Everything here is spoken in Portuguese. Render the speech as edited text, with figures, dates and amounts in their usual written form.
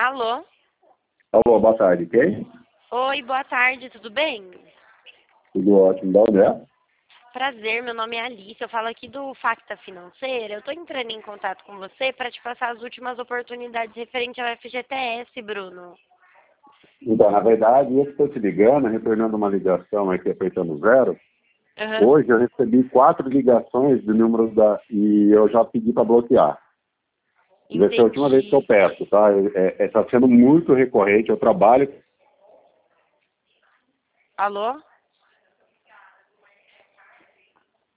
Alô? Alô, boa tarde, quem? Oi, boa tarde, tudo bem? Tudo ótimo, da onde é? Prazer, meu nome é Alice, eu falo aqui do Facta Financeira. Eu estou entrando em contato com você para te passar as últimas oportunidades referente ao FGTS, Bruno. Então, na verdade, eu estou te ligando, retornando uma ligação aqui, apertando zero. Aham. Hoje eu recebi 4 ligações do número e eu já pedi para bloquear. Vai ser a última vez que eu Entendi. peço, tá? Está sendo muito recorrente, eu trabalho. Alô?